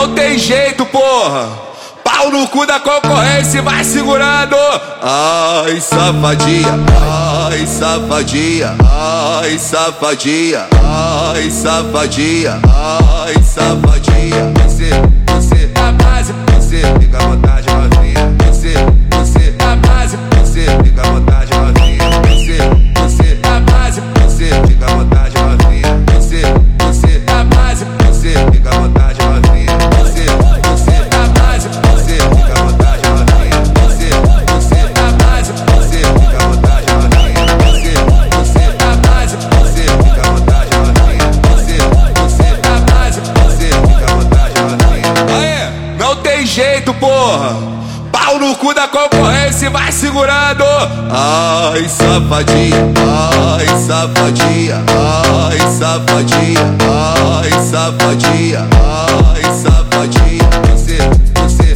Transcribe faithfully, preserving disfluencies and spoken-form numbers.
não tem jeito, porra. Pau no cu da concorrência e vai segurando. Ai, safadinha, ai, safadinha, ai, safadinha, ai, safadinha, ai, safadinha. Você, você tá base, você fica à vontade, novinha. Você, você tá base, você fica à vontade, novinha. Você, você tá base, você fica à vontade, novinha. Você, você tá base, você fica à vontade, novinha. Você, você tá base, você fica à vontade, novinha. Você, você tá base, você fica à vontade, novinha. Você, você tá base, você fica à vontade, novinha. Você, você tá base, você fica à vontade, novinha. Aê, não tem jeito, porra. Pau no cu da concorrência e vai segurando. Ai, safadinha, ai, safadinha, ai, safadinha, ai, safadinha, ai, safadinha. Você, você